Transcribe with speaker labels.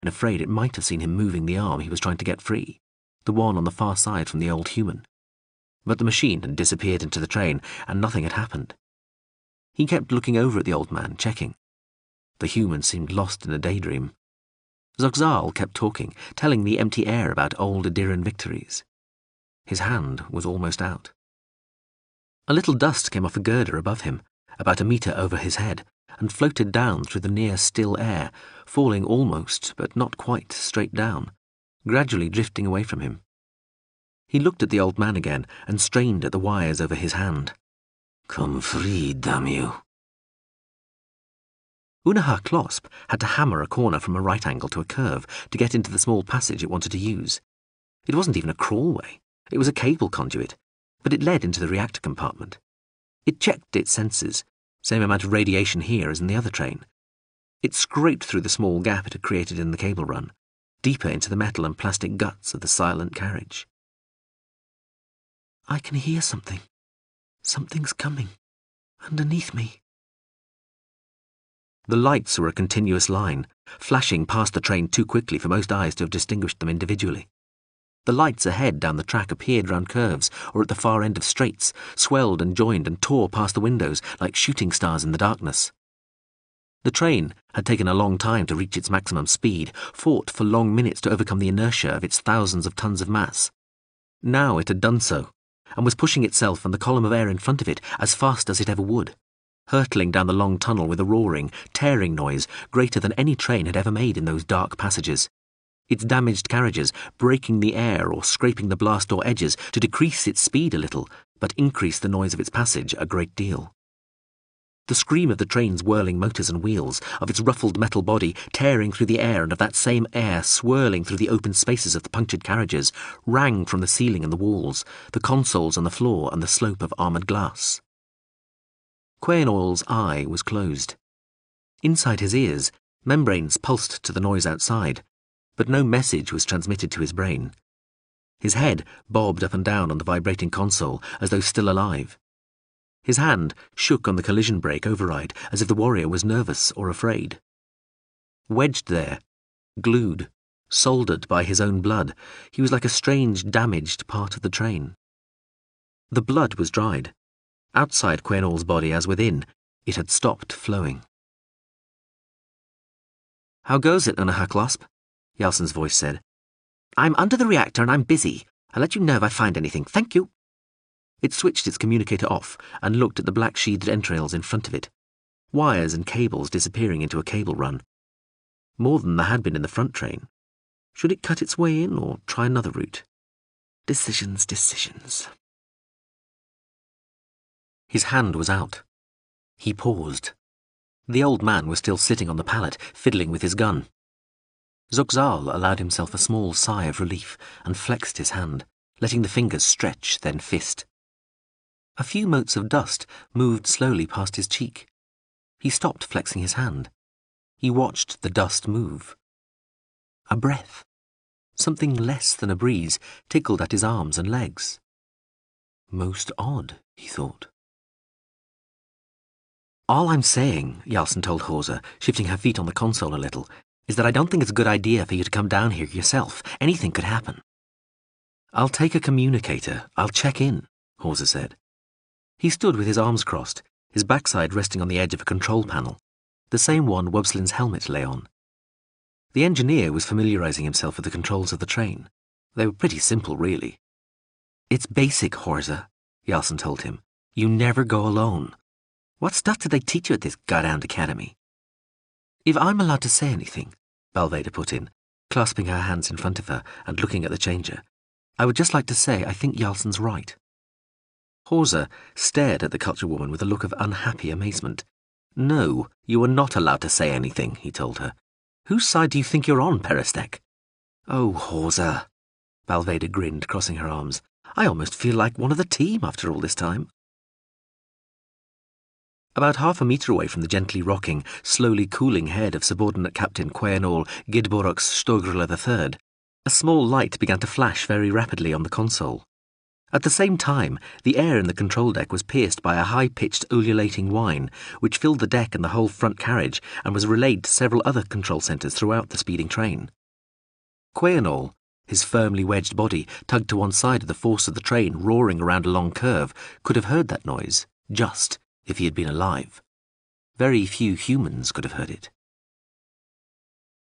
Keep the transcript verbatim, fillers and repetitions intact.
Speaker 1: and afraid it might have seen him moving the arm he was trying to get free, the one on the far side from the old human. But the machine had disappeared into the train, and nothing had happened. He kept looking over at the old man, checking. The human seemed lost in a daydream. Zokzal kept talking, telling the empty air about old Adiran victories. His hand was almost out. A little dust came off a girder above him, about a metre over his head, and floated down through the near still air, falling almost, but not quite, straight down, gradually drifting away from him. He looked at the old man again and strained at the wires over his hand. "Come free, damn you." Unaha Closp had to hammer a corner from a right angle to a curve to get into the small passage it wanted to use. It wasn't even a crawlway. It was a cable conduit, but it led into the reactor compartment. It checked its sensors, same amount of radiation here as in the other train. It scraped through the small gap it had created in the cable run, deeper into the metal and plastic guts of the silent carriage. "I can hear something. Something's coming. Underneath me." The lights were a continuous line, flashing past the train too quickly for most eyes to have distinguished them individually. The lights ahead down the track appeared round curves or at the far end of straights, swelled and joined and tore past the windows like shooting stars in the darkness. The train had taken a long time to reach its maximum speed, fought for long minutes to overcome the inertia of its thousands of tons of mass. Now it had done so, and was pushing itself and the column of air in front of it as fast as it ever would, hurtling down the long tunnel with a roaring, tearing noise greater than any train had ever made in those dark passages, its damaged carriages breaking the air or scraping the blast door edges to decrease its speed a little, but increase the noise of its passage a great deal. The scream of the train's whirling motors and wheels, of its ruffled metal body tearing through the air and of that same air swirling through the open spaces of the punctured carriages, rang from the ceiling and the walls, the consoles and the floor and the slope of armoured glass. Quainol's eye was closed. Inside his ears, membranes pulsed to the noise outside, but no message was transmitted to his brain. His head bobbed up and down on the vibrating console as though still alive. His hand shook on the collision brake override as if the warrior was nervous or afraid. Wedged there, glued, soldered by his own blood, he was like a strange, damaged part of the train. The blood was dried. Outside Quainol's body as within, it had stopped flowing. "How goes it, Unaha Closp?" Yalson's voice said. "I'm under the reactor and I'm busy. I'll let you know if I find anything. Thank you." It switched its communicator off and looked at the black-sheathed entrails in front of it, wires and cables disappearing into a cable run. More than there had been in the front train. Should it cut its way in or try another route? Decisions, decisions. His hand was out. He paused. The old man was still sitting on the pallet, fiddling with his gun. Zokzal allowed himself a small sigh of relief and flexed his hand, letting the fingers stretch, then fist. A few motes of dust moved slowly past his cheek. He stopped flexing his hand. He watched the dust move. A breath. Something less than a breeze tickled at his arms and legs. Most odd, he thought. "All I'm saying," Yalson told Hauser, shifting her feet on the console a little, "is that I don't think it's a good idea for you to come down here yourself. Anything could happen." "I'll take a communicator. I'll check in," Hauser said. He stood with his arms crossed, his backside resting on the edge of a control panel, the same one Wobslin's helmet lay on. The engineer was familiarizing himself with the controls of the train. They were pretty simple, really. "It's basic, Hauser," Yalson told him. "You never go alone. What stuff did they teach you at this goddamned academy?" "If I'm allowed to say anything," Balveda put in, clasping her hands in front of her and looking at the changer, "I would just like to say I think Yalson's right." Hauser stared at the culture woman with a look of unhappy amazement. "No, you are not allowed to say anything," he told her. "Whose side do you think you're on, Perestek?" "Oh, Hauser," Balveda grinned, crossing her arms. "I almost feel like one of the team after all this time." About half a metre away from the gently rocking, slowly cooling head of subordinate Captain Quainol Gidborox Stogrla the Third, a small light began to flash very rapidly on the console. At the same time, the air in the control deck was pierced by a high-pitched ululating whine, which filled the deck and the whole front carriage and was relayed to several other control centres throughout the speeding train. Quay and all, his firmly wedged body tugged to one side of the force of the train roaring around a long curve, could have heard that noise, just if he had been alive. Very few humans could have heard it.